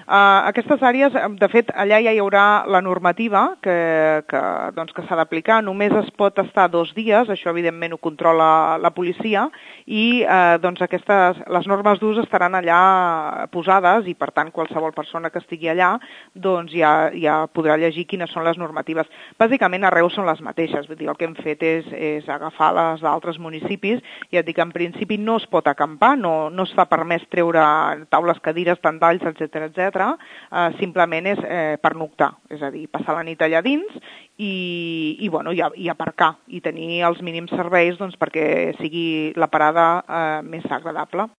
Aquestes àrees, de fet, allà ja hi haurà la normativa que s'ha d'aplicar. Només es pot estar 2 dies, això evidentment ho controla la policia, i les normes d'ús estaran allà posades i, per tant, qualsevol persona que estigui allà ja podrà llegir quines són les normatives. Bàsicament, arreu són les mateixes. Vull dir, el que hem fet és agafar les d'altres municipis. Ja et dic, en principi no es pot acampar, no està permès treure taules, cadires, tendalls, etc. Simplement és pernoctar, és a dir, passar la nit allà dins i aparcar i tenir els mínims serveis perquè sigui la parada més agradable.